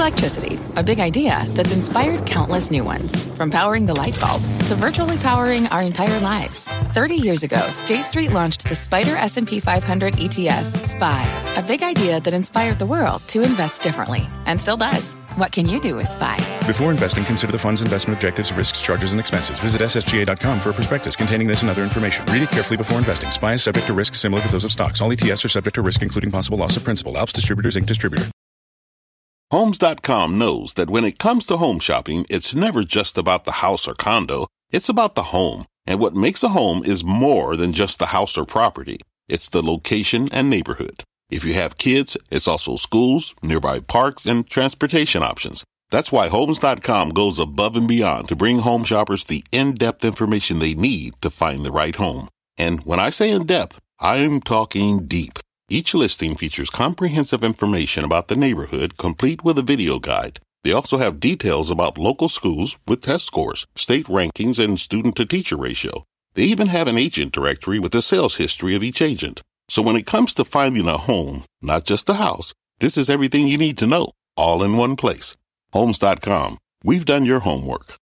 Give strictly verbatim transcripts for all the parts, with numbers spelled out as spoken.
Electricity, a big idea that's inspired countless new ones. From powering the light bulb to virtually powering our entire lives. thirty years ago, State Street launched the Spider S and P five hundred E T F, S P Y, a big idea that inspired the world to invest differently, and still does. What can you do with S P Y? Before investing, consider the fund's investment objectives, risks, charges, and expenses. Visit S S G A dot com for a prospectus containing this and other information. Read it carefully before investing. S P Y is subject to risks similar to those of stocks. All E T Fs are subject to risk, including possible loss of principal. Alps Distributors, Incorporated. Distributor. Homes dot com knows that when it comes to home shopping, it's never just about the house or condo. It's about the home. And what makes a home is more than just the house or property. It's the location and neighborhood. If you have kids, it's also schools, nearby parks, and transportation options. That's why Homes dot com goes above and beyond to bring home shoppers the in-depth information they need to find the right home. And when I say in-depth, I'm talking deep. Each listing features comprehensive information about the neighborhood, complete with a video guide. They also have details about local schools with test scores, state rankings, and student-to-teacher ratio. They even have an agent directory with the sales history of each agent. So when it comes to finding a home, not just a house, this is everything you need to know, all in one place. Homes dot com. We've done your homework.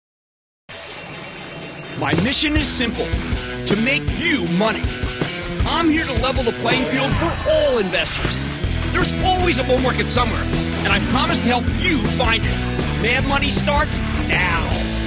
My mission is simple, to make you money. I'm here to level the playing field for all investors. There's always a bull market somewhere, and I promise to help you find it. Mad Money starts now.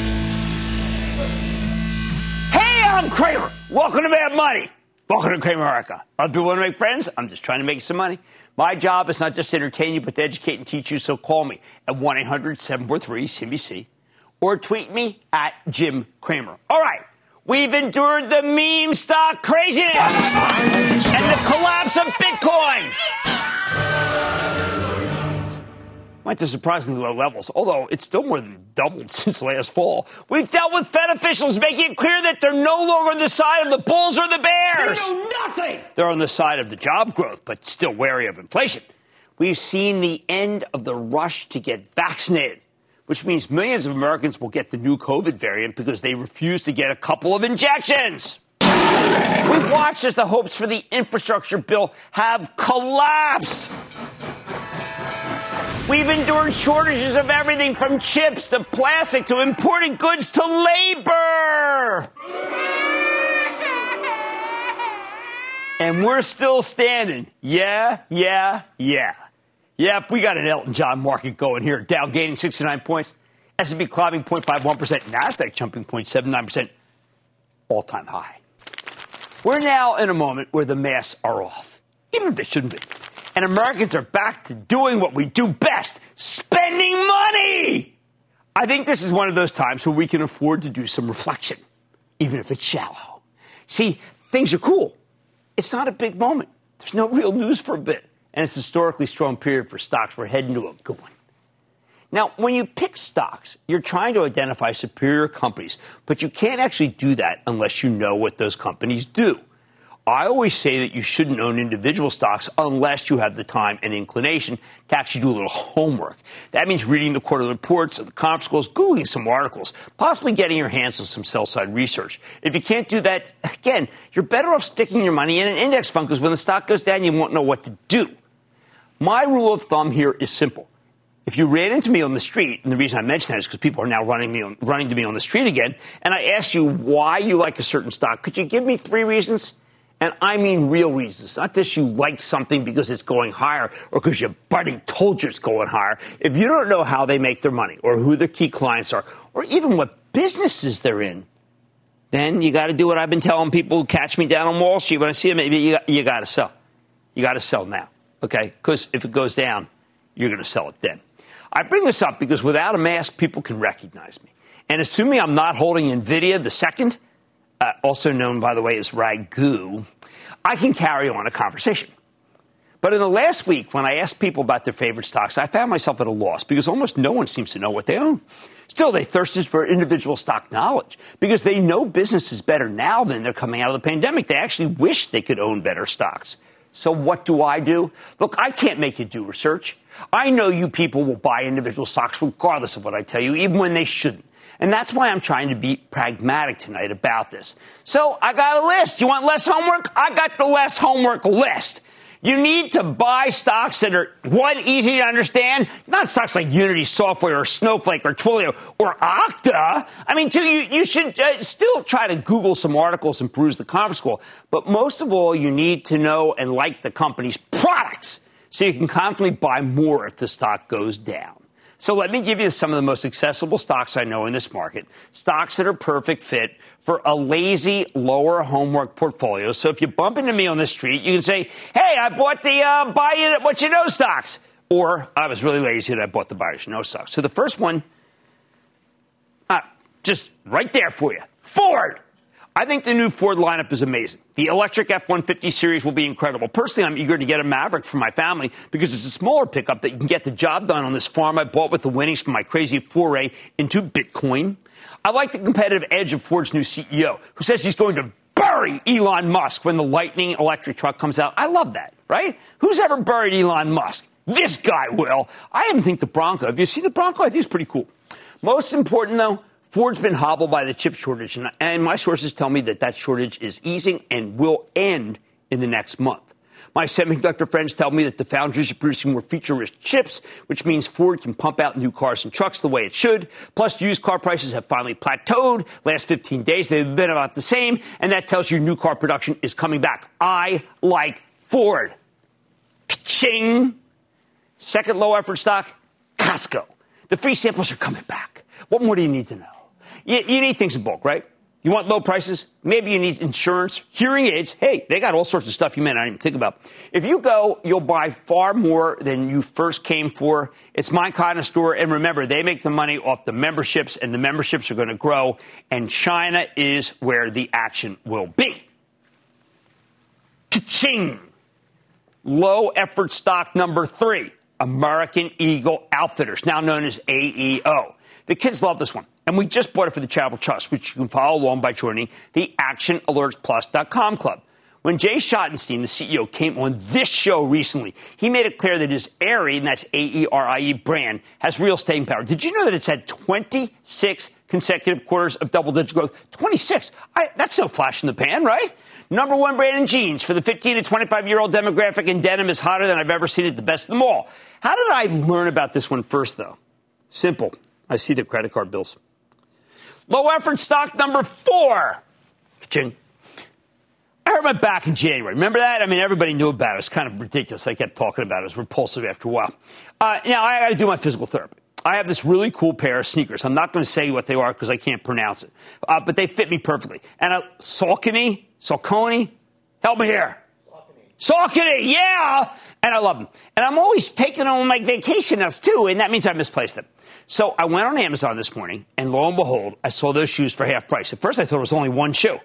Hey, I'm Kramer. Welcome to Mad Money. Welcome to Kramer America. Other people want to make friends? I'm just trying to make some money. My job is not just to entertain you, but to educate and teach you, so call me at one eight hundred seven four three C B C or tweet me at Jim Kramer. All right. We've endured the meme stock craziness and the collapse of Bitcoin. Went to surprisingly low levels, although it's still more than doubled since last fall. We've dealt with Fed officials making it clear that they're no longer on the side of the bulls or the bears. They know nothing. They're on the side of the job growth, but still wary of inflation. We've seen the end of the rush to get vaccinated, which means millions of Americans will get the new COVID variant because they refuse to get a couple of injections. We've watched as the hopes for the infrastructure bill have collapsed. We've endured shortages of everything from chips to plastic to imported goods to labor. And we're still standing. Yeah, yeah, yeah. Yep, we got an Elton John market going here. Dow gaining sixty-nine points. S and P climbing zero point five one percent. NASDAQ jumping zero point seven nine percent. All-time high. We're now in a moment where the masks are off, even if they shouldn't be. And Americans are back to doing what we do best, spending money. I think this is one of those times where we can afford to do some reflection, even if it's shallow. See, things are cool. It's not a big moment. There's no real news for a bit. And it's a historically strong period for stocks. We're heading to a good one. Now, when you pick stocks, you're trying to identify superior companies, but you can't actually do that unless you know what those companies do. I always say that you shouldn't own individual stocks unless you have the time and inclination to actually do a little homework. That means reading the quarterly reports of the conference calls, Googling some articles, possibly getting your hands on some sell-side research. If you can't do that, again, you're better off sticking your money in an index fund because when the stock goes down, you won't know what to do. My rule of thumb here is simple. If you ran into me on the street, and the reason I mention that is because people are now running me on, running to me on the street again, and I asked you why you like a certain stock, could you give me three reasons? And I mean real reasons, not just you like something because it's going higher or because your buddy told you it's going higher. If you don't know how they make their money or who their key clients are or even what businesses they're in, then you got to do what I've been telling people who catch me down on Wall Street when I see them. Maybe you, you got to sell. You got to sell now, okay? Because if it goes down, you're going to sell it then. I bring this up because without a mask, people can recognize me. And assuming I'm not holding NVIDIA the second, Uh, also known, by the way, as Ragu, I can carry on a conversation. But in the last week, when I asked people about their favorite stocks, I found myself at a loss because almost no one seems to know what they own. Still, they thirsted for individual stock knowledge because they know business is better now than they're coming out of the pandemic. They actually wish they could own better stocks. So what do I do? Look, I can't make you do research. I know you people will buy individual stocks regardless of what I tell you, even when they shouldn't. And that's why I'm trying to be pragmatic tonight about this. So I got a list. You want less homework? I got the less homework list. You need to buy stocks that are, one, easy to understand, not stocks like Unity Software or Snowflake or Twilio or Okta. I mean, two, you, you should uh, still try to Google some articles and peruse the conference call. But most of all, you need to know and like the company's products so you can confidently buy more if the stock goes down. So let me give you some of the most accessible stocks I know in this market, stocks that are perfect fit for a lazy, lower homework portfolio. So if you bump into me on the street, you can say, hey, I bought the uh, buy it what you know stocks. Or I was really lazy and I bought the buy what you know stocks. So the first one, uh, just right there for you, Ford. I think the new Ford lineup is amazing. The electric F one fifty series will be incredible. Personally, I'm eager to get a Maverick for my family because it's a smaller pickup that you can get the job done on this farm I bought with the winnings from my crazy foray into Bitcoin. I like the competitive edge of Ford's new C E O, who says he's going to bury Elon Musk when the Lightning electric truck comes out. I love that, right? Who's ever buried Elon Musk? This guy will. I even think the Bronco. Have you seen the Bronco? I think it's pretty cool. Most important, though, Ford's been hobbled by the chip shortage, and, and my sources tell me that that shortage is easing and will end in the next month. My semiconductor friends tell me that the foundries are producing more feature-rich chips, which means Ford can pump out new cars and trucks the way it should. Plus, used car prices have finally plateaued. Last fifteen days, they've been about the same, and that tells you new car production is coming back. I like Ford. Ching. Second low-effort stock, Costco. The free samples are coming back. What more do you need to know? You, you need things in bulk, right? You want low prices? Maybe you need insurance, hearing aids. Hey, they got all sorts of stuff you may not even think about. If you go, you'll buy far more than you first came for. It's my kind of store. And remember, they make the money off the memberships, and the memberships are going to grow. And China is where the action will be. Ka-ching! Low effort stock number three, American Eagle Outfitters, now known as A E O. The kids love this one. And we just bought it for the Charitable Trust, which you can follow along by joining the action alerts plus dot com club. When Jay Schottenstein, the C E O, came on this show recently, he made it clear that his Aerie, and that's A E R I E brand, has real staying power. Did you know that it's had twenty-six consecutive quarters of double-digit growth? twenty-six. I, that's no flash in the pan, right? Number one brand in jeans for the fifteen to twenty-five-year-old demographic, and denim is hotter than I've ever seen it, the best of them all. How did I learn about this one first, though? Simple. I see the credit card bills. Low effort stock number four. Ching. I hurt my back in January. Remember that? I mean, everybody knew about it. It's kind of ridiculous. I kept talking about it. It was repulsive after a while. Uh, now, I got to do my physical therapy. I have this really could pair of sneakers. I'm not going to say what they are because I can't pronounce it. Uh, but they fit me perfectly. And uh, Saucony, Saucony, help me here. Saucony, yeah! And I love them. And I'm always taking them on my vacation now, too, and that means I misplaced them. So I went on Amazon this morning, and lo and behold, I saw those shoes for half price. At first, I thought it was only one shoe.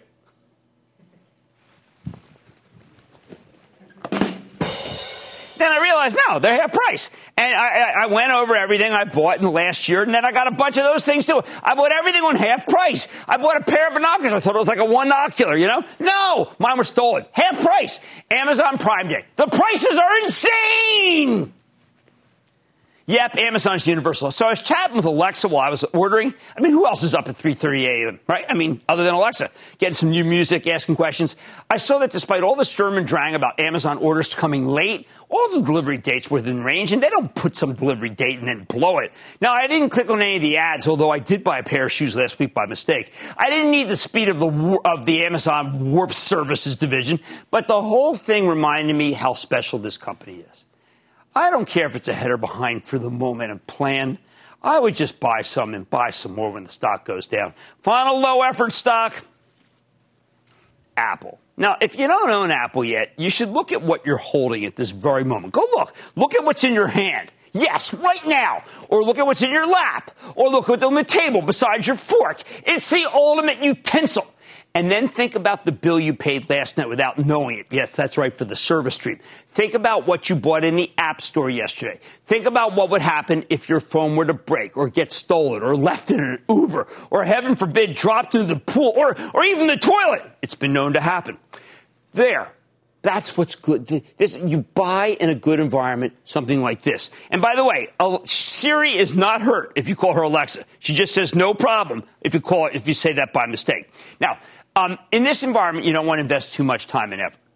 Then I realized, no, they're half price. And I, I went over everything I bought in the last year, and then I got a bunch of those things, too. I bought everything on half price. I bought a pair of binoculars. I thought it was like a one-ocular, you know? No, mine were stolen. Half price. Amazon Prime Day. The prices are insane! Yep, Amazon's universal. So I was chatting with Alexa while I was ordering. I mean, who else is up at three thirty a.m., right? I mean, other than Alexa. Getting some new music, asking questions. I saw that despite all the sturm and drang about Amazon orders coming late, all the delivery dates were within range, and they don't put some delivery date and then blow it. Now, I didn't click on any of the ads, although I did buy a pair of shoes last week by mistake. I didn't need the speed of the of the Amazon Warp Services division, but the whole thing reminded me how special this company is. I don't care if it's ahead or behind for the momentum plan. I would just buy some and buy some more when the stock goes down. Final low-effort stock, Apple. Now, if you don't own Apple yet, you should look at what you're holding at this very moment. Go look. Look at what's in your hand. Yes, right now. Or look at what's in your lap. Or look what's on the table beside your fork. It's the ultimate utensil. And then think about the bill you paid last night without knowing it. Yes, that's right, for the service stream. Think about what you bought in the App Store yesterday. Think about what would happen if your phone were to break or get stolen or left in an Uber or, heaven forbid, dropped into the pool or, or even the toilet. It's been known to happen. There. That's what's good. This, you buy in a good environment something like this. And by the way, Siri is not hurt if you call her Alexa. She just says no problem if you call it, if you say that by mistake. Now, um, in this environment, you don't want to invest too much time and effort.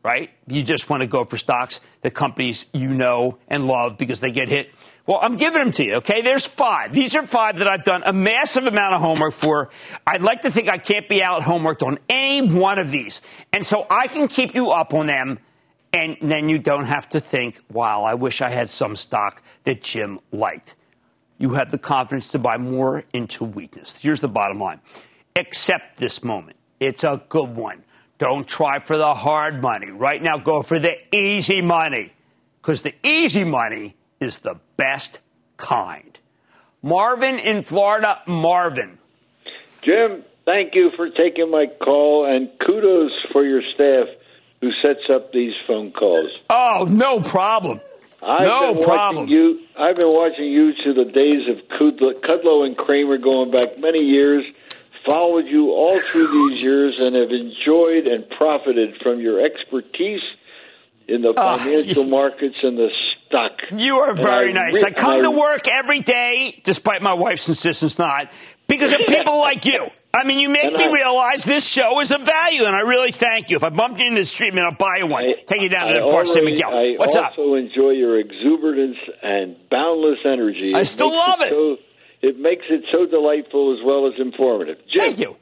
right? You just want to go for stocks, the companies you know and love because they get hit. Well, I'm giving them to you, okay? There's five. These are five that I've done a massive amount of homework for. I'd like to think I can't be out homeworked on any one of these. And so I can keep you up on them, and then you don't have to think, wow, I wish I had some stock that Jim liked. You have the confidence to buy more into weakness. Here's the bottom line. Accept this moment. It's a good one. Don't try for the hard money. Right now, go for the easy money, because the easy money is the best kind. Marvin in Florida. Marvin. Jim, thank you for taking my call, and kudos for your staff who sets up these phone calls. Oh, no problem. I've no been problem. Watching you, I've been watching you to the days of Kudlow, Kudlow and Kramer going back many years, followed you all through these years, and have enjoyed and profited from your expertise in the financial uh, markets and the stock. You are very nice. Re- I come I, to work every day, despite my wife's insistence not, because of people like you. I mean, you make me I, realize this show is of value, and I really thank you. If I bumped you in the street, man, I'll buy you one. I, Take you down I to the bar San Miguel. I What's up? I also enjoy your exuberance and boundless energy. I it still love it. it. So, it makes it so delightful as well as informative. Jim, thank you.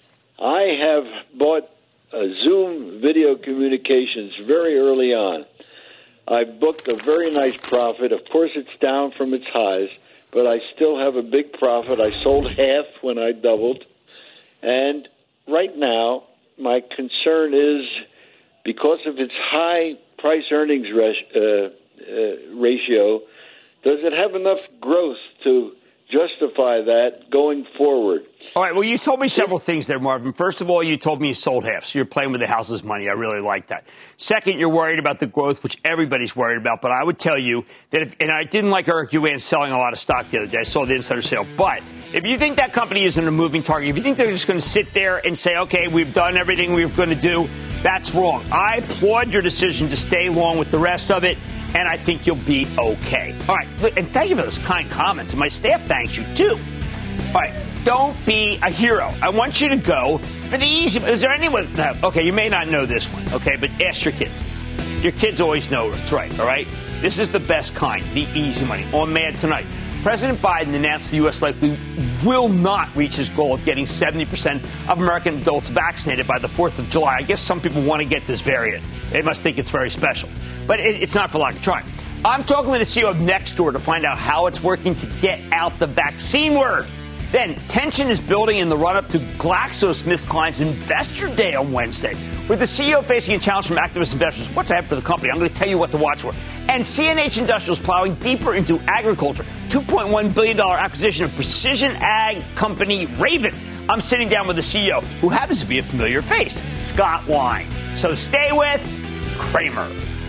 I have bought uh, Zoom Video Communications very early on. I booked a very nice profit. Of course, it's down from its highs, but I still have a big profit. I sold half when I doubled. And right now, my concern is because of its high price-earnings res- uh, uh, ratio, does it have enough growth to justify that going forward? All right, well, you told me several things there, Marvin. First of all, you told me you sold half, so you're playing with the house's money. I really like that. Second, you're worried about the growth, which everybody's worried about. But I would tell you that, if, and I didn't like Eric Yuan selling a lot of stock the other day. I saw the insider sale. But if you think that company isn't a moving target, if you think they're just going to sit there and say, okay, we've done everything we were going to do, that's wrong. I applaud your decision to stay along with the rest of it, and I think you'll be okay. All right, and thank you for those kind comments. And my staff thanks you, too. All right. Don't be a hero. I want you to go for the easy. Is there anyone? Okay, you may not know this one, okay, but ask your kids. Your kids always know it's right, all right? This is the best kind, the easy money. On Mad Tonight, President Biden announced the U S likely will not reach his goal of getting seventy percent of American adults vaccinated by the fourth of July. I guess some people want to get this variant. They must think it's very special. But it, it's not for lack of trying. I'm talking with the C E O of Nextdoor to find out how it's working to get out the vaccine word. Then, tension is building in the run-up to GlaxoSmithKline's Investor Day on Wednesday, with the C E O facing a challenge from activist investors. What's ahead for the company? I'm going to tell you what to watch for. And C N H Industrial's plowing deeper into agriculture. two point one billion dollars acquisition of precision ag company Raven. I'm sitting down with the C E O, who happens to be a familiar face, Scott Wine. So stay with Kramer.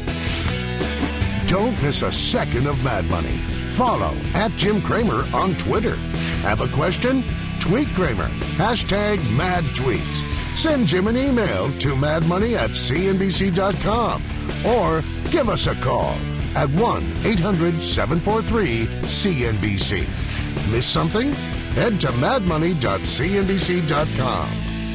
Don't miss a second of Mad Money. Follow at Jim Kramer on Twitter. Have a question? Tweet Kramer. Hashtag mad tweets. Send Jim an email to madmoney at c n b c dot com or give us a call at one eight hundred seven four three C N B C. Miss something? Head to mad money dot c n b c dot com.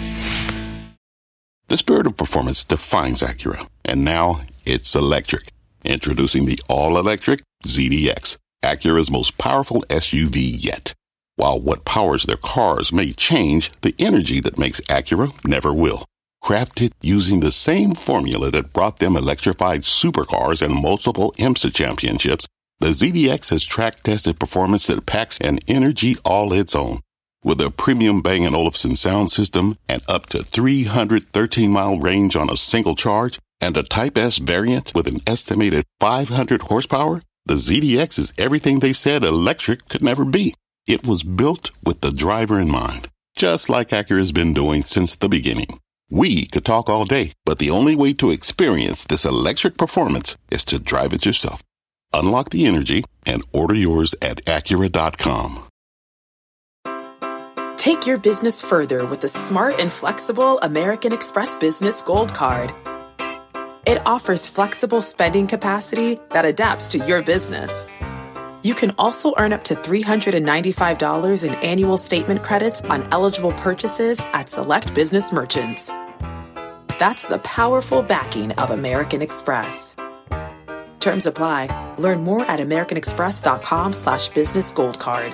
The spirit of performance defines Acura, and now it's electric. Introducing the all-electric Z D X, Acura's most powerful S U V yet. While what powers their cars may change, the energy that makes Acura never will. Crafted using the same formula that brought them electrified supercars and multiple IMSA championships, the Z D X has track-tested performance that packs an energy all its own. With a premium Bang and Olufsen sound system and up to three hundred thirteen mile range on a single charge, and a Type S variant with an estimated five hundred horsepower, the Z D X is everything they said electric could never be. It was built with the driver in mind, just like Acura's been doing since the beginning. We could talk all day, but the only way to experience this electric performance is to drive it yourself. Unlock the energy and order yours at Acura dot com. Take your business further with the smart and flexible American Express Business Gold Card. It offers flexible spending capacity that adapts to your business. You can also earn up to three hundred ninety-five dollars in annual statement credits on eligible purchases at select business merchants. That's the powerful backing of American Express. Terms apply. Learn more at americanexpress.com slash business gold card.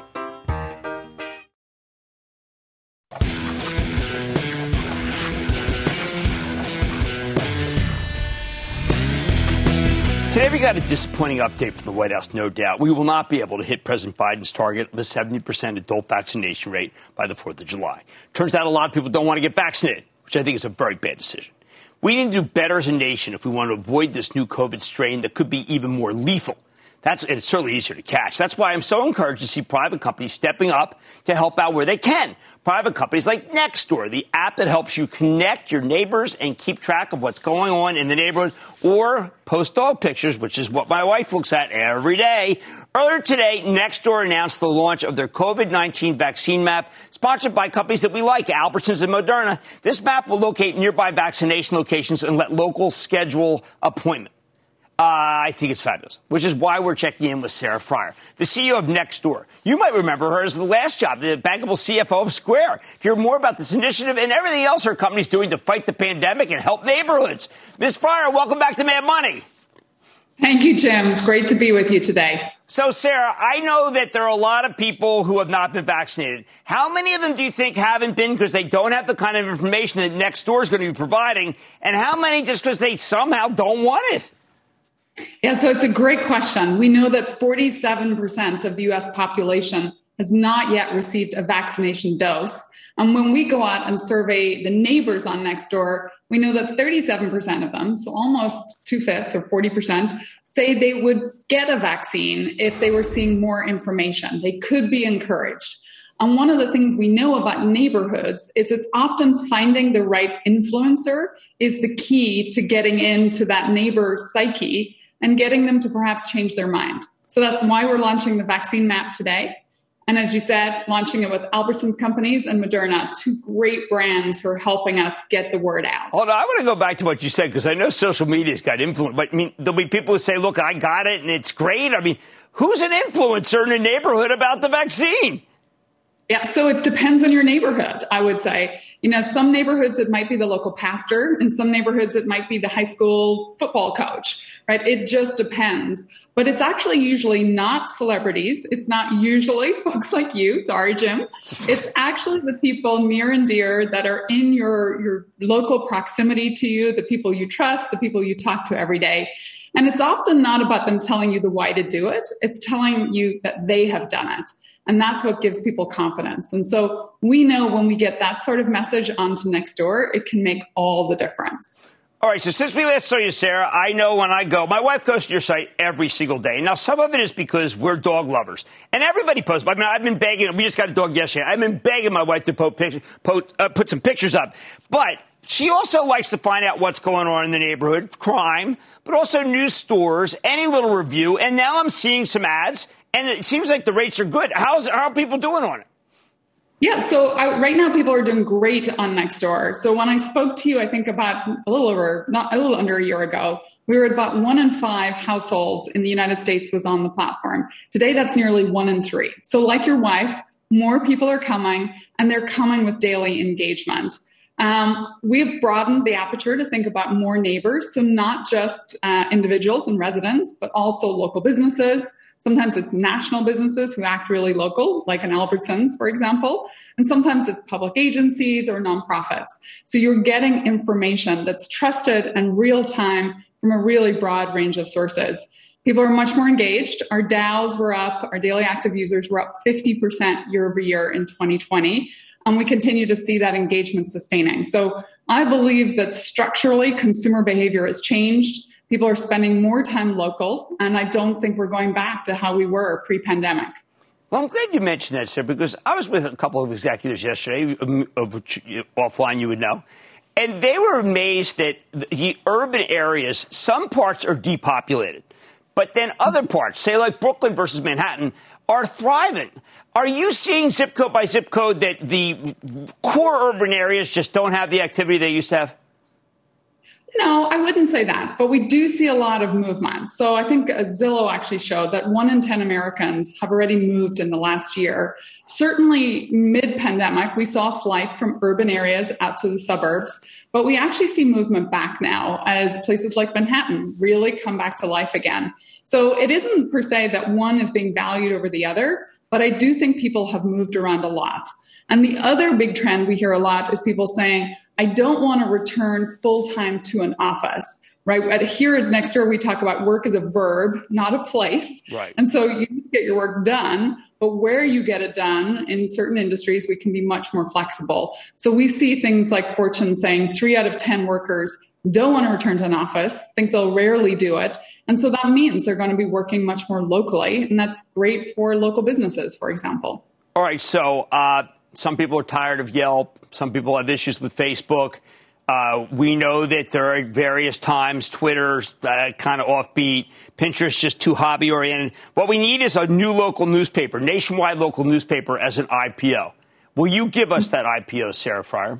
Today we got a disappointing update from the White House, no doubt. We will not be able to hit President Biden's target of a seventy percent adult vaccination rate by the fourth of July. Turns out a lot of people don't want to get vaccinated, which I think is a very bad decision. We need to do better as a nation if we want to avoid this new COVID strain that could be even more lethal. That's, it's certainly easier to catch. That's why I'm so encouraged to see private companies stepping up to help out where they can. Private companies like Nextdoor, the app that helps you connect your neighbors and keep track of what's going on in the neighborhood, or post dog pictures, which is what my wife looks at every day. Earlier today, Nextdoor announced the launch of their COVID nineteen vaccine map, sponsored by companies that we like, Albertsons and Moderna. This map will locate nearby vaccination locations and let locals schedule appointments. Uh, I think it's fabulous, which is why we're checking in with Sarah Friar, the C E O of Nextdoor. You might remember her as the last job, the bankable C F O of Square. Hear more about this initiative and everything else her company's doing to fight the pandemic and help neighborhoods. Miz Friar, welcome back to Mad Money. Thank you, Jim. It's great to be with you today. So, Sarah, I know that there are a lot of people who have not been vaccinated. How many of them do you think haven't been because they don't have the kind of information that Nextdoor is going to be providing? And how many just because they somehow don't want it? Yeah, so it's a great question. We know that forty-seven percent of the U S population has not yet received a vaccination dose. And when we go out and survey the neighbors on Nextdoor, we know that thirty-seven percent of them, so almost two-fifths or forty percent, say they would get a vaccine if they were seeing more information. They could be encouraged. And one of the things we know about neighborhoods is it's often finding the right influencer is the key to getting into that neighbor's psyche and getting them to perhaps change their mind. So that's why we're launching the vaccine map today. And as you said, launching it with Albertsons Companies and Moderna, two great brands who are helping us get the word out. Hold on, I want to go back to what you said, because I know social media's got influence. But I mean, there'll be people who say, look, I got it and it's great. I mean, who's an influencer in a neighborhood about the vaccine? Yeah, so it depends on your neighborhood, I would say. You know, some neighborhoods it might be the local pastor. In some neighborhoods it might be the high school football coach, right? It just depends. But it's actually usually not celebrities. It's not usually folks like you. Sorry, Jim. It's actually the people near and dear that are in your, your local proximity to you, the people you trust, the people you talk to every day. And it's often not about them telling you the why to do it. It's telling you that they have done it. And that's what gives people confidence. And so we know when we get that sort of message onto Nextdoor, it can make all the difference. All right. So since we last saw you, Sarah, I know when I go, my wife goes to your site every single day. Now, some of it is because we're dog lovers. And everybody posts. I mean, I've been begging. We just got a dog yesterday. I've been begging my wife to put, pictures, put, uh, put some pictures up. But she also likes to find out what's going on in the neighborhood, crime, but also news stores, any little review. And now I'm seeing some ads. And it seems like the rates are good. How's, how are people doing on it? Yeah, so I, right now people are doing great on Nextdoor. So when I spoke to you, I think about a little over, not a little under a year ago, we were at about one in five households in the United States was on the platform. Today, that's nearly one in three. So like your wife, more people are coming, and they're coming with daily engagement. Um, we've broadened the aperture to think about more neighbors. So not just uh, individuals and residents, but also local businesses. Sometimes it's national businesses who act really local, like an Albertsons, for example. And sometimes it's public agencies or nonprofits. So you're getting information that's trusted and real time from a really broad range of sources. People are much more engaged. Our D A Os were up. Our daily active users were up fifty percent year over year in twenty twenty. And we continue to see that engagement sustaining. So I believe that structurally consumer behavior has changed. People are spending more time local, and I don't think we're going back to how we were pre-pandemic. Well, I'm glad you mentioned that, sir, because I was with a couple of executives yesterday, of which offline you would know, and they were amazed that the urban areas, some parts are depopulated, but then other parts, say like Brooklyn versus Manhattan, are thriving. Are you seeing zip code by zip code that the core urban areas just don't have the activity they used to have? No, I wouldn't say that, but we do see a lot of movement. So I think Zillow actually showed that one in ten Americans have already moved in the last year. Certainly mid-pandemic, we saw a flight from urban areas out to the suburbs, but we actually see movement back now as places like Manhattan really come back to life again. So it isn't per se that one is being valued over the other, but I do think people have moved around a lot. And the other big trend we hear a lot is people saying, I don't want to return full-time to an office, right? At, here at Nextdoor, we talk about work as a verb, not a place. Right. And so you get your work done, but where you get it done in certain industries, we can be much more flexible. So we see things like Fortune saying three out of ten workers don't want to return to an office, think they'll rarely do it. And so that means they're going to be working much more locally. And that's great for local businesses, for example. All right. So uh, some people are tired of Yelp. Some people have issues with Facebook. Uh, we know that there are various times Twitter's uh, kind of offbeat. Pinterest just too hobby oriented. What we need is a new local newspaper, nationwide local newspaper as an I P O. Will you give us that I P O, Sarah Friar?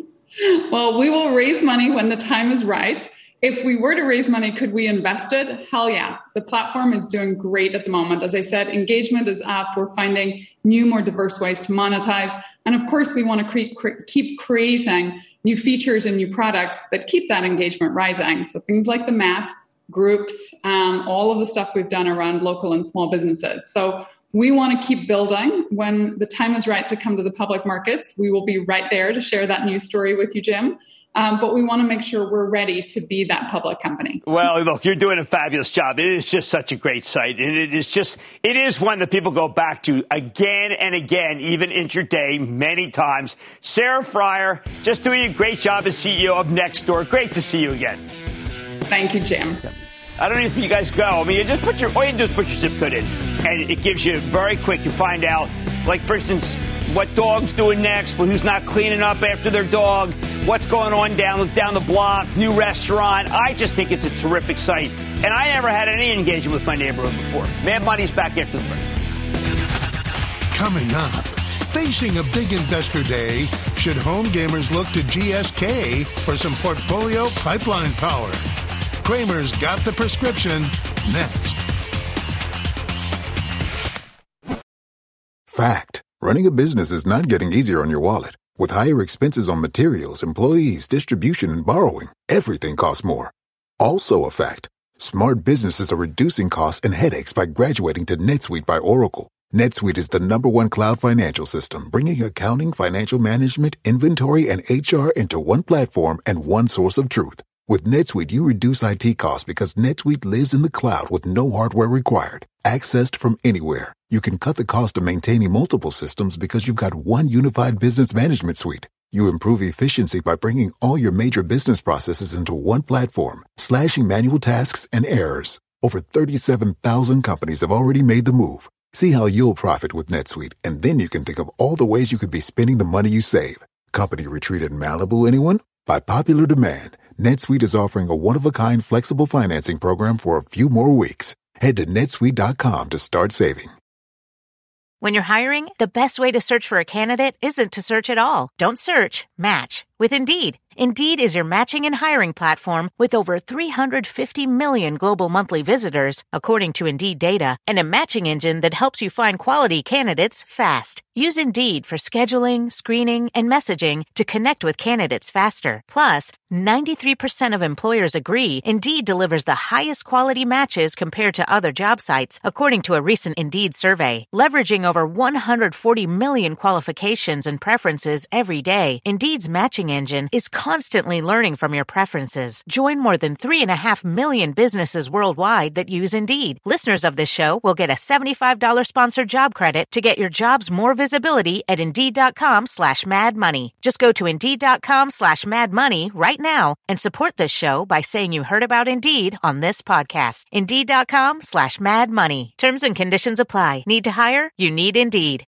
Well, we will raise money when the time is right. If we were to raise money, could we invest it? Hell yeah. The platform is doing great at the moment. As I said, engagement is up. We're finding new, more diverse ways to monetize. And of course, we want to create, cre- keep creating new features and new products that keep that engagement rising. So things like the map, groups, um, all of the stuff we've done around local and small businesses. So we want to keep building. When the time is right to come to the public markets, we will be right there to share that news story with you, Jim. Um, but we want to make sure we're ready to be that public company. Well, look, you're doing a fabulous job. It is just such a great site. And it is just, it is one that people go back to again and again, even intraday, many times. Sarah Friar, just doing a great job as C E O of Nextdoor. Great to see you again. Thank you, Jim. I don't know if you guys go. I mean, you just put your, all you do is put your zip code in, and it gives you very quick. You find out, like, for instance, what dog's doing next, who's not cleaning up after their dog, what's going on down down the block, new restaurant. I just think it's a terrific site, and I never had any engagement with my neighborhood before. Mad Money's back after the break. Coming up, facing a big investor day, should home gamers look to G S K for some portfolio pipeline power? Cramer's got the prescription next. Fact. Running a business is not getting easier on your wallet. With higher expenses on materials, employees, distribution, and borrowing, everything costs more. Also a fact. Smart businesses are reducing costs and headaches by graduating to NetSuite by Oracle. NetSuite is the number one cloud financial system, bringing accounting, financial management, inventory, and H R into one platform and one source of truth. With NetSuite, you reduce I T costs because NetSuite lives in the cloud with no hardware required. Accessed from anywhere. You can cut the cost of maintaining multiple systems because you've got one unified business management suite. You improve efficiency by bringing all your major business processes into one platform, slashing manual tasks and errors. Over thirty-seven thousand companies have already made the move. See how you'll profit with NetSuite, and then you can think of all the ways you could be spending the money you save. Company retreat in Malibu, anyone? By popular demand, NetSuite is offering a one-of-a-kind flexible financing program for a few more weeks. Head to netsuite dot com to start saving. When you're hiring, the best way to search for a candidate isn't to search at all. Don't search, match with Indeed. Indeed is your matching and hiring platform with over three hundred fifty million global monthly visitors, according to Indeed data, and a matching engine that helps you find quality candidates fast. Use Indeed for scheduling, screening, and messaging to connect with candidates faster. Plus, ninety-three percent of employers agree Indeed delivers the highest quality matches compared to other job sites, according to a recent Indeed survey. Leveraging over one hundred forty million qualifications and preferences every day, Indeed's matching engine is constantly learning from your preferences. Join more than three and a half million businesses worldwide that use Indeed. Listeners of this show will get a seventy-five dollars sponsored job credit to get your jobs more visibility at Indeed.com slash Mad Money. Just go to Indeed.com slash Mad Money right now and support this show by saying you heard about Indeed on this podcast. Indeed.com slash Mad Money. Terms and conditions apply. Need to hire? You need Indeed.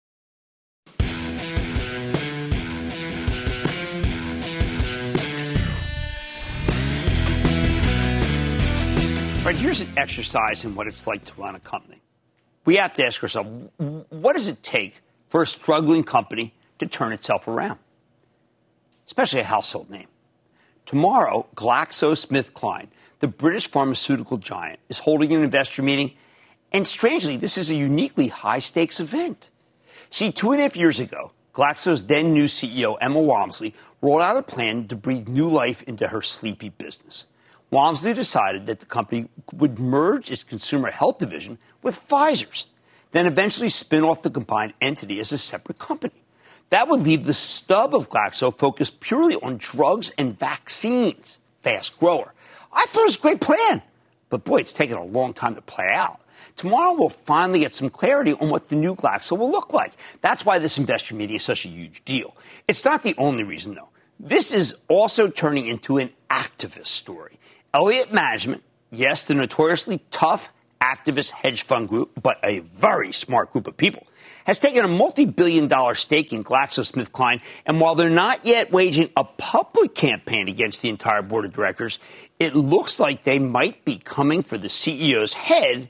All right, here's an exercise in what it's like to run a company. We have to ask ourselves, what does it take for a struggling company to turn itself around? Especially a household name. Tomorrow, GlaxoSmithKline, the British pharmaceutical giant, is holding an investor meeting. And strangely, this is a uniquely high-stakes event. See, two and a half years ago, Glaxo's then new C E O, Emma Walmsley, rolled out a plan to breathe new life into her sleepy business. Walmsley decided that the company would merge its consumer health division with Pfizer's, then eventually spin off the combined entity as a separate company. That would leave the stub of Glaxo focused purely on drugs and vaccines. Fast grower. I thought it was a great plan. But boy, it's taken a long time to play out. Tomorrow we'll finally get some clarity on what the new Glaxo will look like. That's why this investor meeting is such a huge deal. It's not the only reason, though. This is also turning into an activist story. Elliott Management, yes, the notoriously tough activist hedge fund group, but a very smart group of people, has taken a multi-billion dollar stake in GlaxoSmithKline. And while they're not yet waging a public campaign against the entire board of directors, it looks like they might be coming for the C E O's head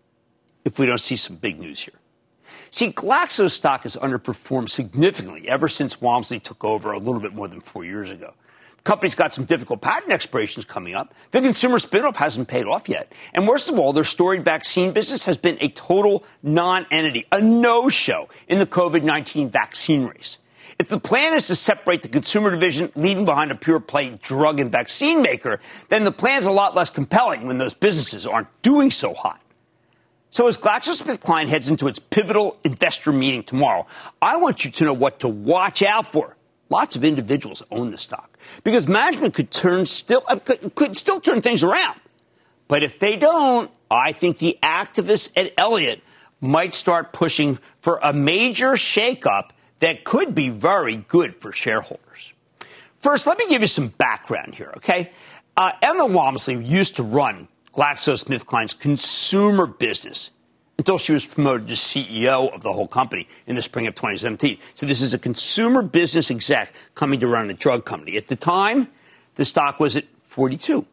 if we don't see some big news here. See, Glaxo stock has underperformed significantly ever since Walmsley took over a little bit more than four years ago. The company's got some difficult patent expirations coming up. The consumer spinoff hasn't paid off yet. And worst of all, their storied vaccine business has been a total non-entity, a no-show in the COVID nineteen vaccine race. If the plan is to separate the consumer division, leaving behind a pure-play drug and vaccine maker, then the plan's a lot less compelling when those businesses aren't doing so hot. So as GlaxoSmithKline heads into its pivotal investor meeting tomorrow, I want you to know what to watch out for. Lots of individuals own the stock because management could turn still could, could still turn things around. But if they don't, I think the activists at Elliott might start pushing for a major shakeup that could be very good for shareholders. First, let me give you some background here, okay? Uh, Emma Walmsley used to run GlaxoSmithKline's consumer business until she was promoted to C E O of the whole company in the spring of twenty seventeen. So this is a consumer business exec coming to run a drug company. At the time, the stock was at forty-two.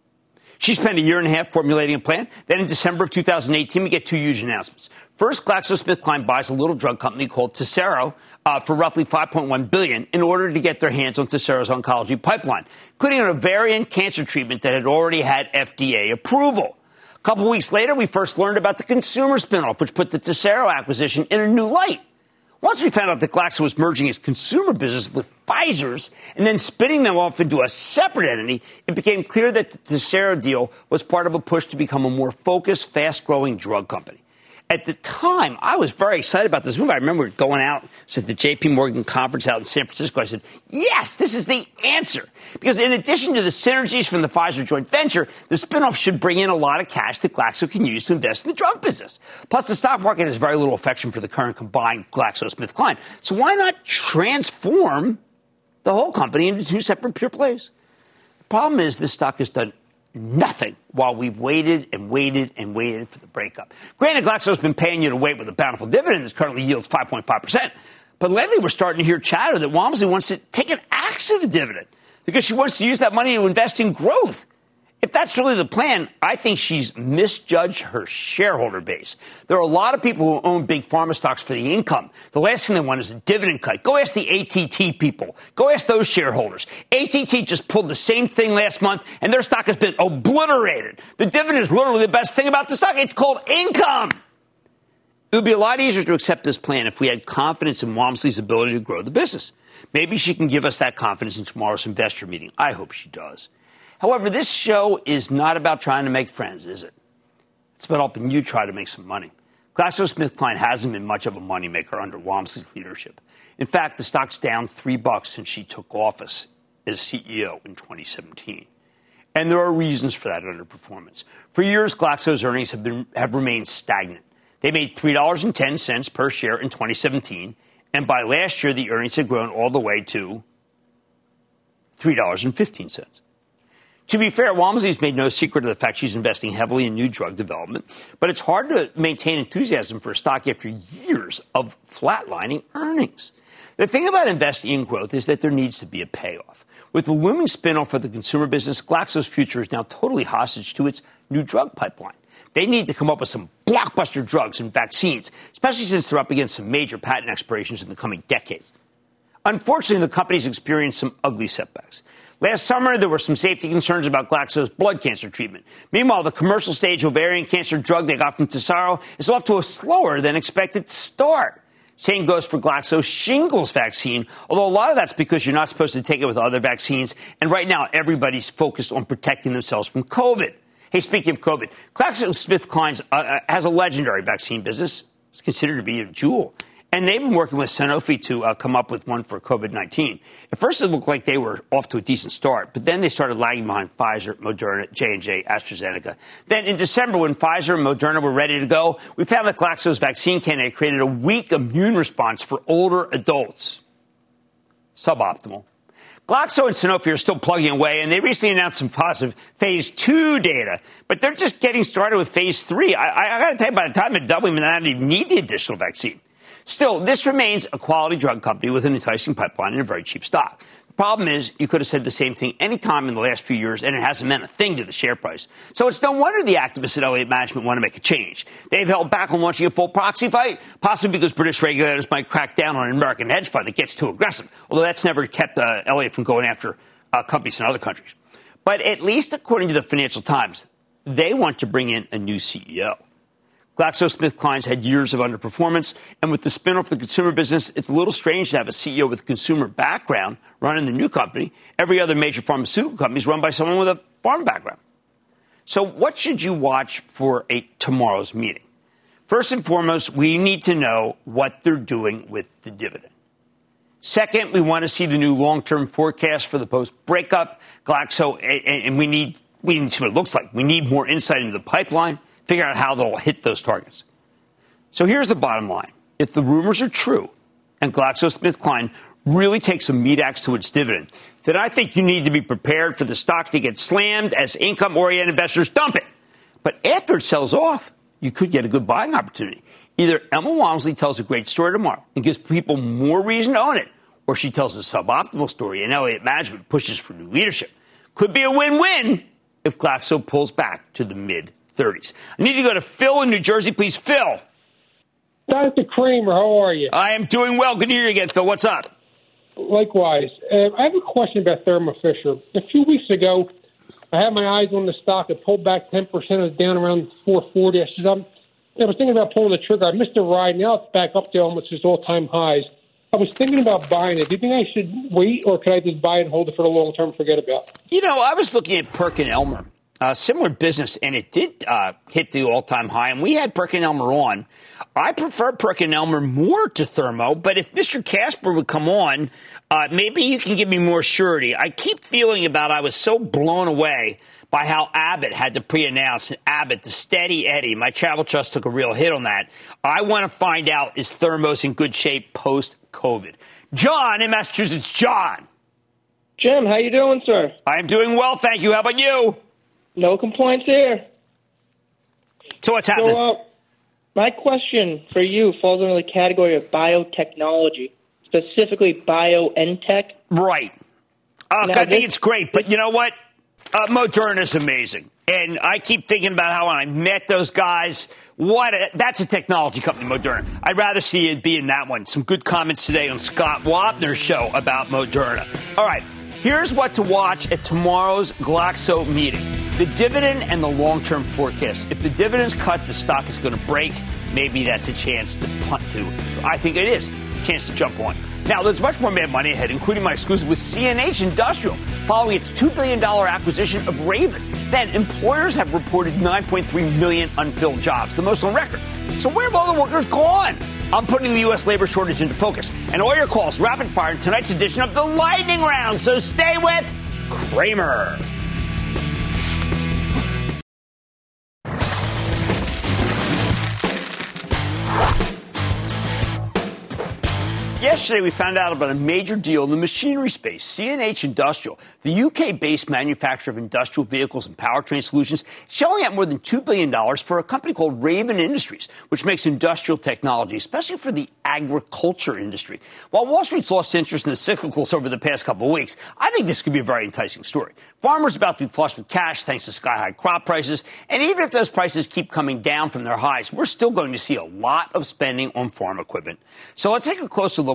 She spent a year and a half formulating a plan. Then in December of two thousand eighteen, we get two huge announcements. First, GlaxoSmithKline buys a little drug company called Tesaro uh, for roughly five point one billion dollars in order to get their hands on Tesaro's oncology pipeline, including an ovarian cancer treatment that had already had F D A approval. A couple weeks later, we first learned about the consumer spinoff, which put the Tesaro acquisition in a new light. Once we found out that Glaxo was merging its consumer business with Pfizer's and then spinning them off into a separate entity, it became clear that the Tesaro deal was part of a push to become a more focused, fast-growing drug company. At the time, I was very excited about this move. I remember going out to the J P Morgan conference out in San Francisco. I said, yes, this is the answer. Because in addition to the synergies from the Pfizer joint venture, the spinoff should bring in a lot of cash that Glaxo can use to invest in the drug business. Plus, the stock market has very little affection for the current combined GlaxoSmithKline. So why not transform the whole company into two separate pure plays? The problem is this stock has done nothing while we've waited and waited and waited for the breakup. Granted, Glaxo's been paying you to wait with a bountiful dividend that currently yields five point five percent. But lately we're starting to hear chatter that Walmsley wants to take an axe to the dividend because she wants to use that money to invest in growth. If that's really the plan, I think she's misjudged her shareholder base. There are a lot of people who own big pharma stocks for the income. The last thing they want is a dividend cut. Go ask the A T T people. Go ask those shareholders. A T T just pulled the same thing last month, and their stock has been obliterated. The dividend is literally the best thing about the stock. It's called income. It would be a lot easier to accept this plan if we had confidence in Walmsley's ability to grow the business. Maybe she can give us that confidence in tomorrow's investor meeting. I hope she does. However, this show is not about trying to make friends, is it? It's about helping you try to make some money. GlaxoSmithKline hasn't been much of a moneymaker under Walmsley's leadership. In fact, the stock's down three bucks since she took office as C E O in twenty seventeen. And there are reasons for that underperformance. For years, Glaxo's earnings have been have remained stagnant. They made three dollars and ten cents per share in twenty seventeen, and by last year, the earnings had grown all the way to three dollars and fifteen cents. To be fair, Walmsley's made no secret of the fact she's investing heavily in new drug development, but it's hard to maintain enthusiasm for a stock after years of flatlining earnings. The thing about investing in growth is that there needs to be a payoff. With the looming spin-off for the consumer business, Glaxo's future is now totally hostage to its new drug pipeline. They need to come up with some blockbuster drugs and vaccines, especially since they're up against some major patent expirations in the coming decades. Unfortunately, the company's experienced some ugly setbacks. Last summer, there were some safety concerns about Glaxo's blood cancer treatment. Meanwhile, the commercial stage ovarian cancer drug they got from Tesaro is off to a slower than expected start. Same goes for Glaxo's shingles vaccine, although a lot of that's because you're not supposed to take it with other vaccines. And right now, everybody's focused on protecting themselves from COVID. Hey, speaking of COVID, GlaxoSmithKline uh, has a legendary vaccine business. It's considered to be a jewel. And they've been working with Sanofi to uh, come up with one for COVID nineteen. At first, it looked like they were off to a decent start, but then they started lagging behind Pfizer, Moderna, J and J, AstraZeneca. Then in December, when Pfizer and Moderna were ready to go, we found that Glaxo's vaccine candidate created a weak immune response for older adults. Suboptimal. Glaxo and Sanofi are still plugging away, and they recently announced some positive phase two data, but they're just getting started with phase three. I, I, I got to tell you, by the time they're done, we may not even need the additional vaccine. Still, this remains a quality drug company with an enticing pipeline and a very cheap stock. The problem is, you could have said the same thing any time in the last few years, and it hasn't meant a thing to the share price. So it's no wonder the activists at Elliott Management want to make a change. They've held back on launching a full proxy fight, possibly because British regulators might crack down on an American hedge fund that gets too aggressive, although that's never kept uh, Elliott from going after uh, companies in other countries. But at least according to the Financial Times, they want to bring in a new C E O. GlaxoSmithKline's had years of underperformance, and with the spin-off of the consumer business, it's a little strange to have a C E O with a consumer background running the new company. Every other major pharmaceutical company is run by someone with a pharma background. So what should you watch for a tomorrow's meeting? First and foremost, we need to know what they're doing with the dividend. Second, we want to see the new long-term forecast for the post-breakup Glaxo, and we need, we need to see what it looks like. We need more insight into the pipeline. Figure out how they'll hit those targets. So here's the bottom line. If the rumors are true and GlaxoSmithKline really takes a meat axe to its dividend, then I think you need to be prepared for the stock to get slammed as income-oriented investors dump it. But after it sells off, you could get a good buying opportunity. Either Emma Walmsley tells a great story tomorrow and gives people more reason to own it, or she tells a suboptimal story and Elliott Management pushes for new leadership. Could be a win-win if Glaxo pulls back to the mid thirties. I need to go to Phil in New Jersey, please. Phil. Doctor Kramer, how are you? I am doing well. Good to hear you again, Phil. What's up? Likewise. Uh, I have a question about Thermo Fisher. A few weeks ago, I had my eyes on the stock. It pulled back ten percent. It was down around four forty. I, said, I'm, I was thinking about pulling the trigger. I missed the ride. Now it's back up to almost its all-time highs. I was thinking about buying it. Do you think I should wait, or could I just buy it and hold it for the long term and forget about it? You know, I was looking at PerkinElmer. Uh, similar business, and it did uh, hit the all-time high, and we had PerkinElmer on. I prefer PerkinElmer more to Thermo, but if Mister Casper would come on, uh, maybe you can give me more surety. I keep feeling about I was so blown away by how Abbott had to pre-announce. Abbott, the steady Eddie, my travel trust took a real hit on that. I want to find out, is Thermos in good shape post-COVID? John in Massachusetts. John. Jim, how you doing, sir? I am doing well, thank you. How about you? No complaints here. So what's happening? So, uh, my question for you falls under the category of biotechnology, specifically BioNTech. Right. Uh, Now, I think this- it's great, but you know what? Uh, Moderna is amazing. And I keep thinking about how when I met those guys, what a, that's a technology company, Moderna. I'd rather see it be in that one. Some good comments today on Scott Wapner's show about Moderna. All right. Here's what to watch at tomorrow's Glaxo meeting. The dividend and the long-term forecast. If the dividend's cut, the stock is going to break. Maybe that's a chance to punt to. I think it is a chance to jump on. Now, there's much more Mad Money ahead, including my exclusive with C N H Industrial, following its two billion dollars acquisition of Raven. Then, employers have reported nine point three million unfilled jobs, the most on record. So where have all the workers gone? I'm putting the U S labor shortage into focus. And all your calls rapid fire in tonight's edition of the Lightning Round. So stay with Kramer. Yesterday, we found out about a major deal in the machinery space. C N H Industrial, the U K-based manufacturer of industrial vehicles and powertrain solutions, shelling out more than two billion dollars for a company called Raven Industries, which makes industrial technology, especially for the agriculture industry. While Wall Street's lost interest in the cyclicals over the past couple of weeks, I think this could be a very enticing story. Farmers are about to be flush with cash thanks to sky-high crop prices, and even if those prices keep coming down from their highs, we're still going to see a lot of spending on farm equipment. So let's take a closer look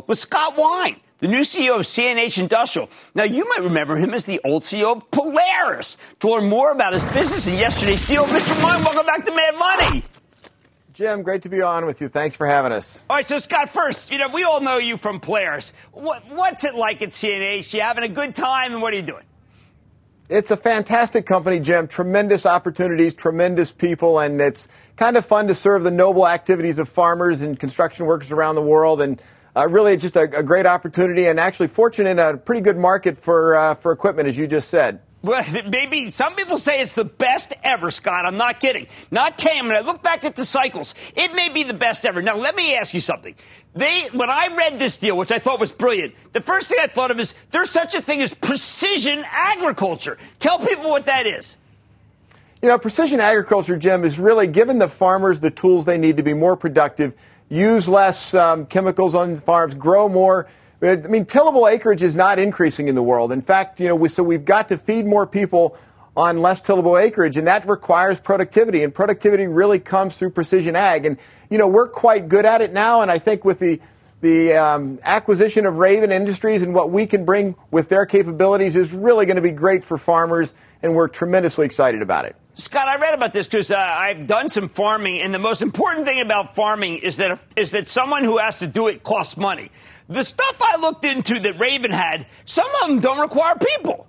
spoke with Scott Wine, the new C E O of C N H Industrial. Now, you might remember him as the old C E O of Polaris. To learn more about his business and yesterday's deal, Mister Wine, welcome back to Mad Money. Jim, great to be on with you. Thanks for having us. All right, so Scott, first, you know, we all know you from Polaris. What, what's it like at C N H? You having a good time, and what are you doing? It's a fantastic company, Jim. Tremendous opportunities, tremendous people, and it's kind of fun to serve the noble activities of farmers and construction workers around the world. And uh, really just a, a great opportunity, and actually fortunate in a pretty good market for uh, for equipment, as you just said. Well, maybe some people say it's the best ever, Scott. I'm not kidding. Not kidding. When I look back at the cycles, it may be the best ever. Now, let me ask you something. They, when I read this deal, which I thought was brilliant, the first thing I thought of is there's such a thing as precision agriculture. Tell people what that is. You know, precision agriculture, Jim, is really giving the farmers the tools they need to be more productive, use less um, chemicals on farms, grow more. I mean, tillable acreage is not increasing in the world. In fact, you know, we, so we've got to feed more people on less tillable acreage, and that requires productivity. And productivity really comes through precision ag. And, you know, we're quite good at it now. And I think with the the um, acquisition of Raven Industries and what we can bring with their capabilities is really going to be great for farmers. And we're tremendously excited about it. Scott, I read about this because uh, I've done some farming, and the most important thing about farming is that if, is that someone who has to do it costs money. The stuff I looked into that Raven had, some of them don't require people.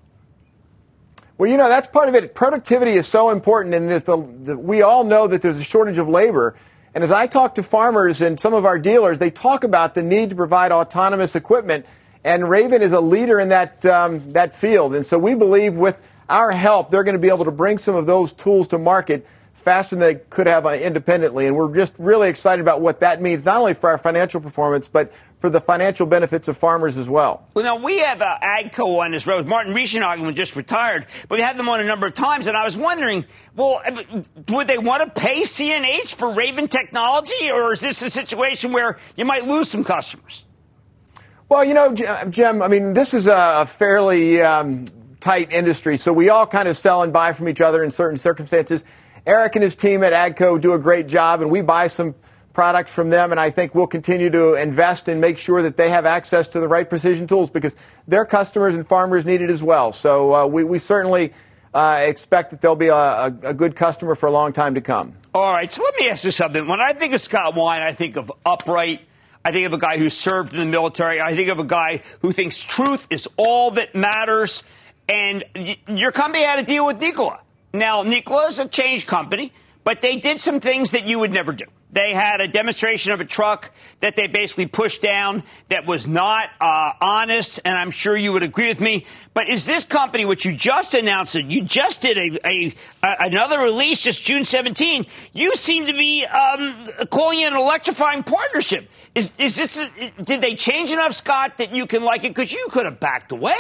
Well, you know, that's part of it. Productivity is so important, and the, the, we all know that there's a shortage of labor. And as I talk to farmers and some of our dealers, they talk about the need to provide autonomous equipment, and Raven is a leader in that um, that field. And so we believe with our help, they're going to be able to bring some of those tools to market faster than they could have uh, independently. And we're just really excited about what that means, not only for our financial performance, but for the financial benefits of farmers as well. Well, now, we have uh, AGCO on this road. Martin Reichenhagen was just retired, but we had them on a number of times, and I was wondering, well, would they want to pay C N H for Raven technology, or is this a situation where you might lose some customers? Well, you know, Jim, I mean, this is a fairly um, tight industry, so we all kind of sell and buy from each other in certain circumstances. Eric and his team at AGCO do a great job, and we buy some products from them, and I think we'll continue to invest and make sure that they have access to the right precision tools because their customers and farmers need it as well. So uh, we, we certainly uh, expect that they'll be a, a, a good customer for a long time to come. All right, so let me ask you something. When I think of Scott Wine, I think of upright. I think of a guy who served in the military. I think of a guy who thinks truth is all that matters. And y- your company had a deal with Nikola. Now, Nikola is a change company, but they did some things that you would never do. They had a demonstration of a truck that they basically pushed down that was not uh, honest, and I'm sure you would agree with me. But is this company, which you just announced, it, you just did a, a, a another release just June seventeenth, you seem to be um, calling it an electrifying partnership. Is, is this? A, did they change enough, Scott, that you can like it? Because you could have backed away.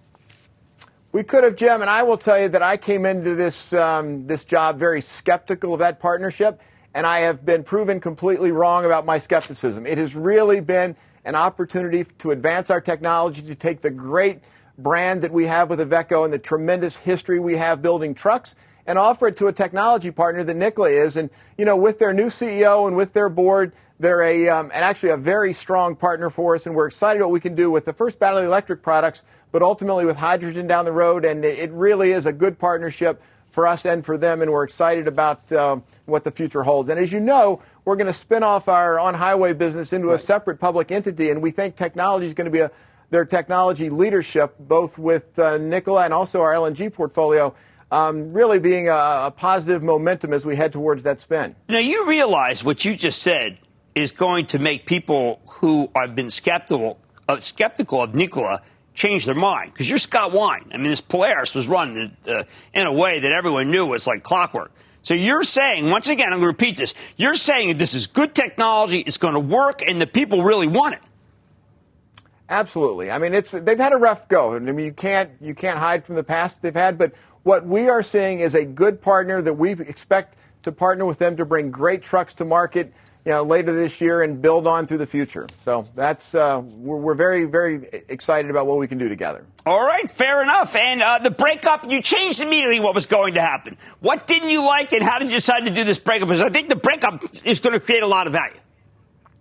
We could have, Jim, and I will tell you that I came into this um, this job very skeptical of that partnership. And I have been proven completely wrong about my skepticism. It has really been an opportunity to advance our technology, to take the great brand that we have with Iveco and the tremendous history we have building trucks and offer it to a technology partner that Nikola is. And, you know, with their new C E O and with their board, they're a, um, and actually a very strong partner for us. And we're excited what we can do with the first battery electric products, but ultimately with hydrogen down the road. And it really is a good partnership for us and for them, and we're excited about uh, what the future holds. And as you know, we're going to spin off our on-highway business into a separate public entity, and we think technology is going to be a, their technology leadership, both with uh, Nikola and also our L N G portfolio, um, really being a, a positive momentum as we head towards that spin. Now, you realize what you just said is going to make people who have been skeptical, uh, skeptical of Nikola change their mind, because you're Scott Wine. I mean, this Polaris was run uh, in a way that everyone knew was like clockwork. So you're saying, once again, I'm going to repeat this, you're saying that this is good technology, it's going to work, and the people really want it. Absolutely. I mean, it's they've had a rough go. I mean, you can't you can't hide from the past they've had, but what we are seeing is a good partner that we expect to partner with them to bring great trucks to market, you know, later this year and build on through the future. So that's uh, we're, we're very, very excited about what we can do together. All right, fair enough. And uh, the breakup, you changed immediately what was going to happen. What didn't you like, and how did you decide to do this breakup? Because I think the breakup is going to create a lot of value.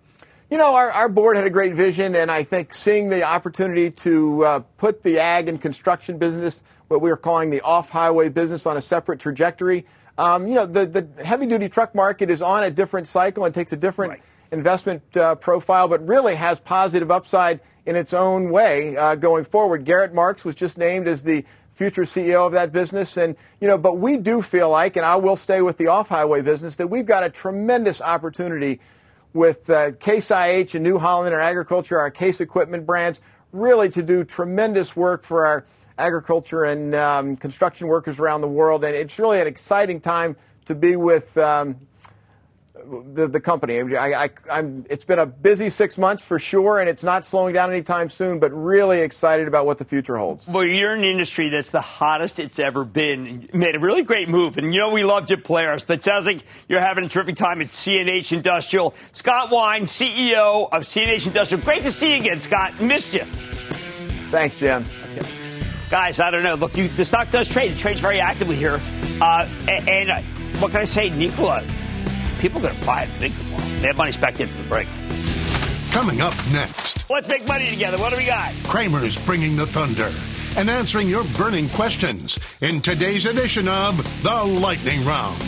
You know, our, our board had a great vision, and I think seeing the opportunity to uh, put the ag and construction business, what we are calling the off-highway business, on a separate trajectory. Um, you know, the, the heavy-duty truck market is on a different cycle and takes a different right. investment uh, profile, but really has positive upside in its own way uh, going forward. Garrett Marks was just named as the future C E O of that business. And, you know, but we do feel like, and I will stay with the off-highway business, that we've got a tremendous opportunity with uh, Case I H and New Holland in our agriculture, our Case equipment brands, really to do tremendous work for our agriculture and um, construction workers around the world. And it's really an exciting time to be with um, the, the company. I, I, I'm, it's been a busy six months for sure, and it's not slowing down anytime soon, but really excited about what the future holds. Well, you're in an industry that's the hottest it's ever been. You made a really great move, and you know we loved your players, but it sounds like you're having a terrific time at C N H Industrial. Scott Wine, C E O of C N H Industrial. Great to see you again, Scott. Missed you. Thanks, Jim. Okay. Guys, I don't know. Look, you, the stock does trade. It trades very actively here. Uh, and, and uh, what can I say, Nikola? People are going to buy it big tomorrow. They have money back into the break. Coming up next. Let's make money together. What do we got? Cramer's bringing the thunder and answering your burning questions in today's edition of The Lightning Round.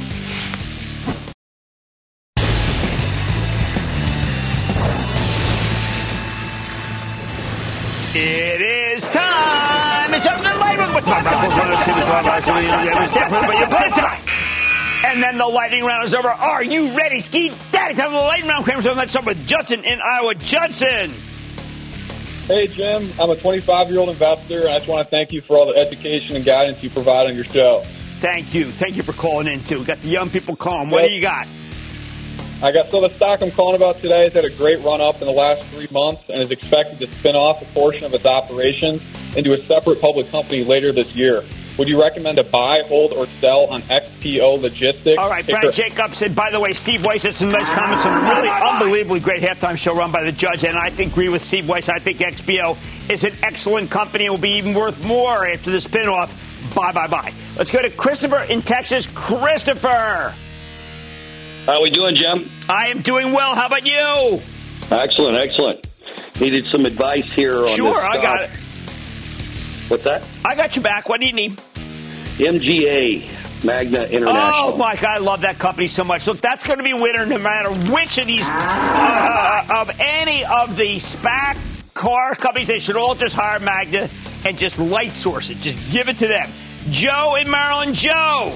It is time. It's up to the lightning round. And then the lightning round is over. Are you ready, Ski Daddy? Time for the lightning round. Let's start with Judson in Iowa. Judson. Hey, Jim. I'm a twenty-five-year-old investor, and I just want to thank you for all the education and guidance you provide on your show. Thank you. Thank you for calling in, too. We got the young people calling. What yep. do you got? I got so the stock I'm calling about today has had a great run-up in the last three months and is expected to spin off a portion of its operations into a separate public company later this year. Would you recommend a buy, hold, or sell on X P O Logistics? All right, Brad Jacobs. And by the way, Steve Weiss had some nice comments on a really unbelievably great halftime show run by the Judge. And I think agree with Steve Weiss. I think X P O is an excellent company and will be even worth more after the spinoff. Bye, bye, bye. Let's go to Christopher in Texas. Christopher. How are we doing, Jim? I am doing well. How about you? Excellent, excellent. Needed some advice here on Sure, this I got it. What's that? I got you back. What do you need? M G A, Magna International. Oh, my God, I love that company so much. Look, that's going to be a winner no matter which of these, uh, of any of the SPAC car companies. They should all just hire Magna and just light source it. Just give it to them. Joe in Maryland. Joe.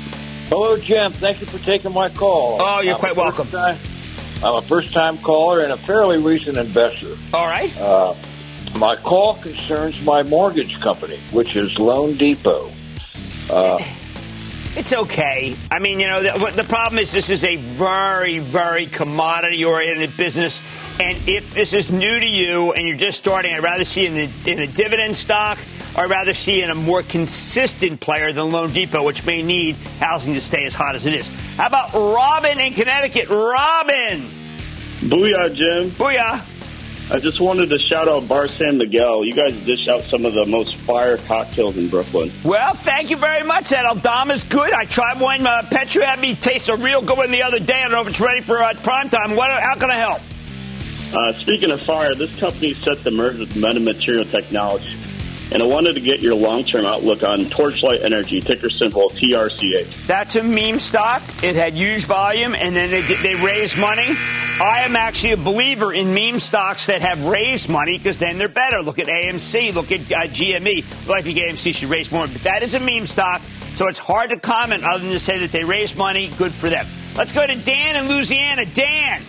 Hello, Jim. Thank you for taking my call. Oh, you're I'm quite welcome. Time, I'm a first-time caller and a fairly recent investor. All right. Uh, my call concerns my mortgage company, which is Loan Depot. Uh, it's okay. I mean, you know, the, the problem is this is a very, very commodity-oriented business. And if this is new to you and you're just starting, I'd rather see it in a, in a dividend stock, or I'd rather see in a more consistent player than Loan Depot, which may need housing to stay as hot as it is. How about Robin in Connecticut? Robin! Booyah, Jim. Booyah. I just wanted to shout out Bar San Miguel. You guys dish out some of the most fire cocktails in Brooklyn. Well, thank you very much. That Aldama's good. I tried one. Uh, Petra had me taste a real good one the other day. I don't know if it's ready for uh, prime time. What, how can I help? Uh, speaking of fire, this company set to merge with Metamaterial Technology. And I wanted to get your long-term outlook on Torchlight Energy, ticker symbol T R C H. That's a meme stock. It had huge volume, and then they, they raised money. I am actually a believer in meme stocks that have raised money because then they're better. Look at A M C. Look at uh, G M E. Well, I think A M C should raise more, but that is a meme stock, so it's hard to comment other than to say that they raised money. Good for them. Let's go to Dan in Louisiana. Dan.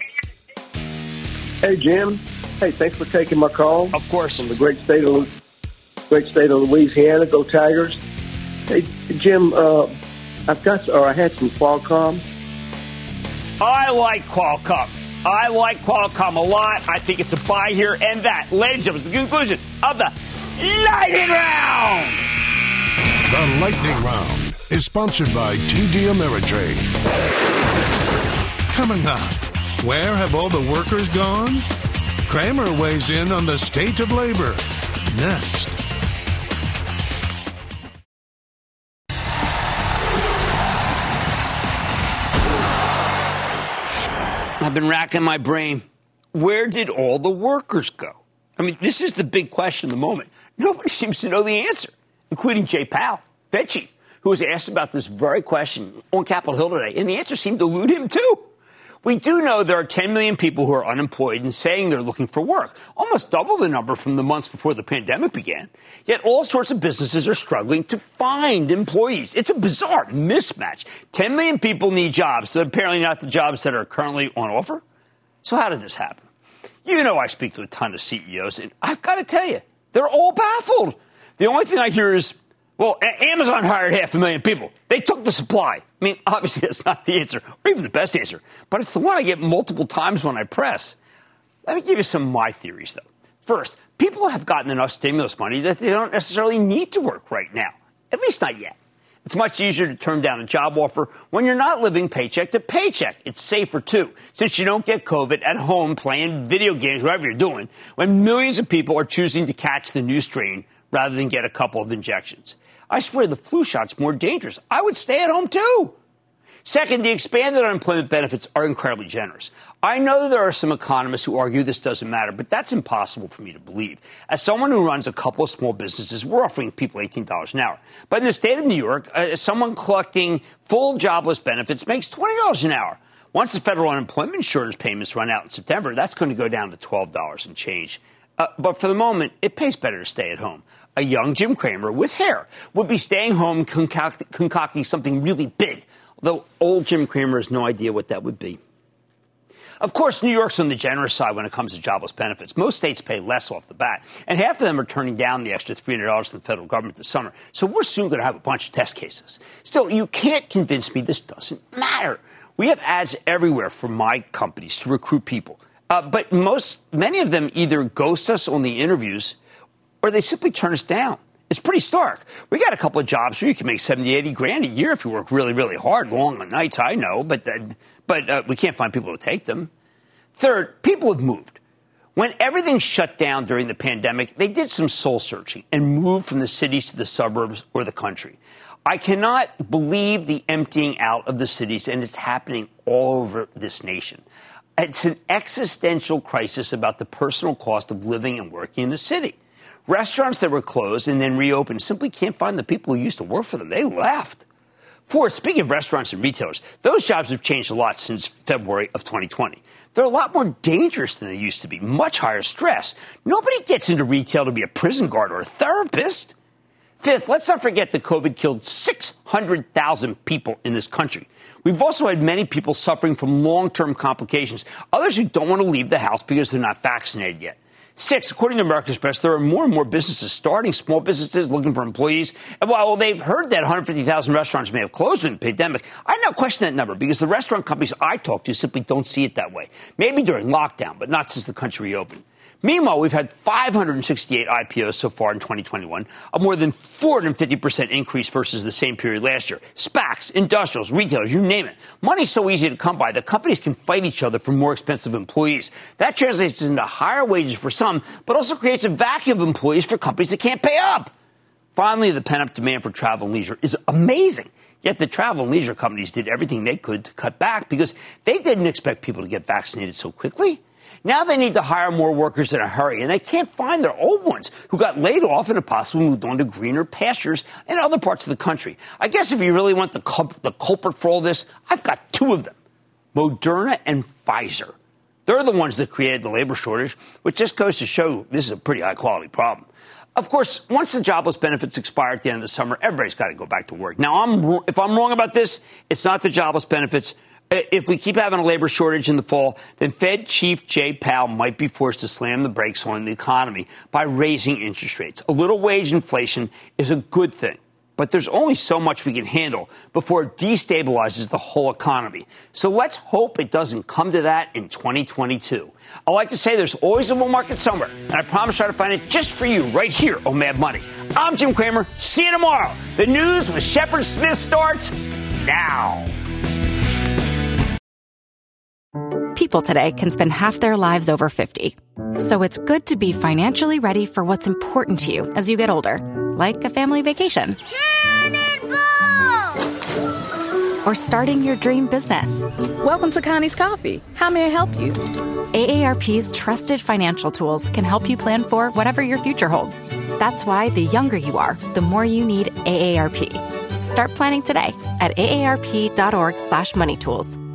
Hey, Jim. Hey, thanks for taking my call. Of course. From the great state of great state of Louisiana. Go Tigers. Hey, Jim, uh, I've got, or I had some Qualcomm. I like Qualcomm. I like Qualcomm a lot. I think it's a buy here and that. Ladies and gentlemen, the conclusion of the Lightning Round. The Lightning Round is sponsored by T D Ameritrade. Coming up, where have all the workers gone? Cramer weighs in on the state of labor. Next. I've been racking my brain. where did all the workers go? I mean, this is the big question of the moment. Nobody seems to know the answer, including Jay Powell, Fed chief, who was asked about this very question on Capitol Hill today, and the answer seemed to elude him, too. We do know there are ten million people who are unemployed and saying they're looking for work, almost double the number from the months before the pandemic began. Yet all sorts of businesses are struggling to find employees. It's a bizarre mismatch. ten million people need jobs, but apparently not the jobs that are currently on offer. So how did this happen? You know I speak to a ton of C E Os, and I've got to tell you, they're all baffled. The only thing I hear is, well, a- Amazon hired half a million people. They took the supply. I mean, obviously that's not the answer, or even the best answer, but it's the one I get multiple times when I press. Let me give you some of my theories, though. First, people have gotten enough stimulus money that they don't necessarily need to work right now, at least not yet. It's much easier to turn down a job offer when you're not living paycheck to paycheck. It's safer, too, since you don't get COVID at home playing video games, whatever you're doing, when millions of people are choosing to catch the new strain rather than get a couple of injections. I swear the flu shot's more dangerous. I would stay at home, too. Second, the expanded unemployment benefits are incredibly generous. I know there are some economists who argue this doesn't matter, but that's impossible for me to believe. As someone who runs a couple of small businesses, we're offering people eighteen dollars an hour. But in the state of New York, uh, someone collecting full jobless benefits makes twenty dollars an hour. Once the federal unemployment insurance payments run out in September, that's going to go down to twelve dollars and change. Uh, but for the moment, it pays better to stay at home. A young Jim Cramer with hair would be staying home concoct- concocting something really big, although old Jim Cramer has no idea what that would be. Of course, New York's on the generous side when it comes to jobless benefits. Most states pay less off the bat, and half of them are turning down the extra three hundred dollars from the federal government this summer. So we're soon going to have a bunch of test cases. Still, you can't convince me this doesn't matter. We have ads everywhere for my companies to recruit people. Uh, but most, many of them either ghost us on the interviews or they simply turn us down. It's pretty stark. We got a couple of jobs where you can make seventy, eighty grand a year if you work really, really hard, long nights, I know, but, uh, but uh, we can't find people to take them. Third, people have moved. When everything shut down during the pandemic, they did some soul searching and moved from the cities to the suburbs or the country. I cannot believe the emptying out of the cities, and it's happening all over this nation. It's an existential crisis about the personal cost of living and working in the city. Restaurants that were closed and then reopened simply can't find the people who used to work for them. They left. Fourth, speaking of restaurants and retailers, those jobs have changed a lot since February of twenty twenty. They're a lot more dangerous than they used to be, much higher stress. Nobody gets into retail to be a prison guard or a therapist. Fifth, let's not forget that COVID killed six hundred thousand people in this country. We've also had many people suffering from long-term complications, others who don't want to leave the house because they're not vaccinated yet. Six, according to American Express, there are more and more businesses starting, small businesses looking for employees. And while they've heard that one hundred fifty thousand restaurants may have closed during the pandemic, I now question that number because the restaurant companies I talk to simply don't see it that way. Maybe during lockdown, but not since the country reopened. Meanwhile, we've had five hundred sixty-eight I P Os so far in twenty twenty-one, a more than four hundred fifty percent increase versus the same period last year. SPACs, industrials, retailers, you name it. Money's so easy to come by that companies can fight each other for more expensive employees. That translates into higher wages for some, but also creates a vacuum of employees for companies that can't pay up. Finally, the pent-up demand for travel and leisure is amazing. Yet the travel and leisure companies did everything they could to cut back because they didn't expect people to get vaccinated so quickly. Now they need to hire more workers in a hurry, and they can't find their old ones who got laid off and have possibly moved on to greener pastures in other parts of the country. I guess if you really want the, cul- the culprit for all this, I've got two of them, Moderna and Pfizer. They're the ones that created the labor shortage, which just goes to show this is a pretty high-quality problem. Of course, once the jobless benefits expire at the end of the summer, everybody's got to go back to work. Now, I'm, if I'm wrong about this, it's not the jobless benefits. If we keep having a labor shortage in the fall, then Fed Chief Jay Powell might be forced to slam the brakes on the economy by raising interest rates. A little wage inflation is a good thing, but there's only so much we can handle before it destabilizes the whole economy. So let's hope it doesn't come to that in twenty twenty-two. I like to say there's always a bull market somewhere, and I promise to try to find it just for you right here on Mad Money. I'm Jim Cramer. See you tomorrow. The news with Shepard Smith starts now. People today can spend half their lives over fifty. So it's good to be financially ready for what's important to you as you get older, like a family vacation. Cannonball! Or starting your dream business. Welcome to Connie's Coffee. How may I help you? A A R P's trusted financial tools can help you plan for whatever your future holds. That's why the younger you are, the more you need A A R P. Start planning today at aarp.org slash money tools.